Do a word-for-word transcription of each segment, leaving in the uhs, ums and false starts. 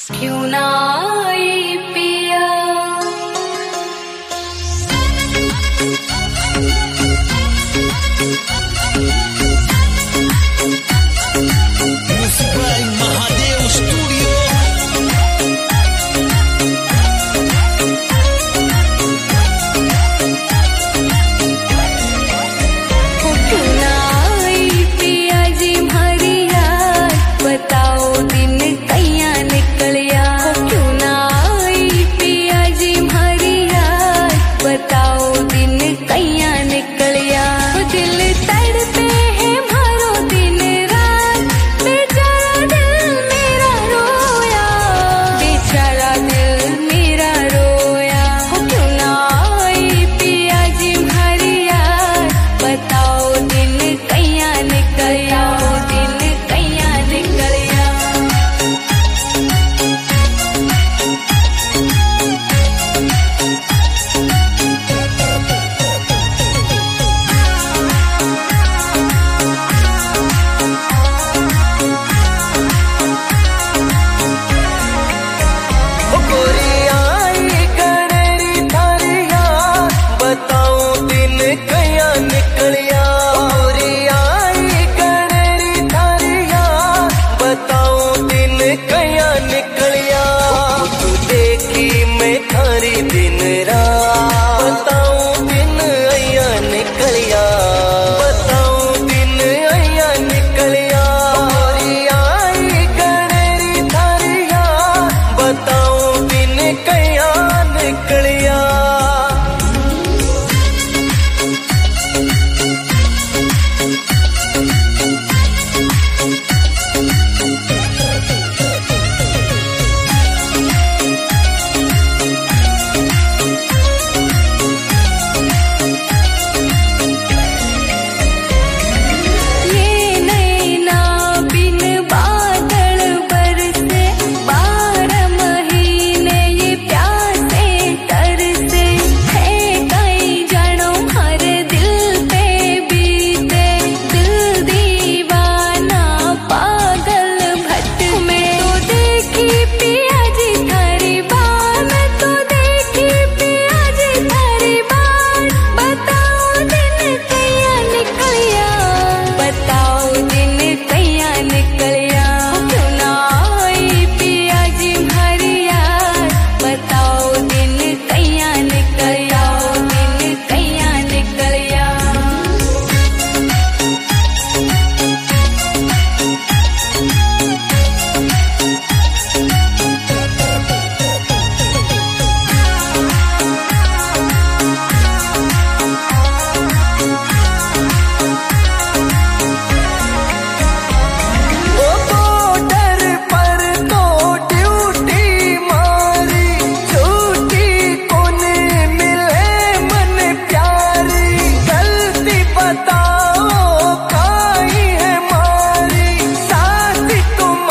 क्यों ना आई पिया महादेव स्टूडियो क्यों ना आई पिया जी हमारी याद बताओ दिन कैया निकलिया क्यों ना आई पिया जी हमारी याद बताओ दिन कैया निकलिया दिल तड़पे है मारो दिन रात बेचारा दिल मेरा रोया बेचारा दिल मेरा रोया क्यों ना आई पिया जी हमारी याद बताओ दिन कैया निकलिया दिन कैया निकलिया दिन रात बताऊं दिन अया निकलिया बताऊं दिन अया निकलिया आई गणेरी थारिया बताऊं दिन कया निकलिया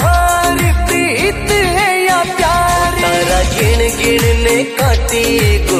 काटी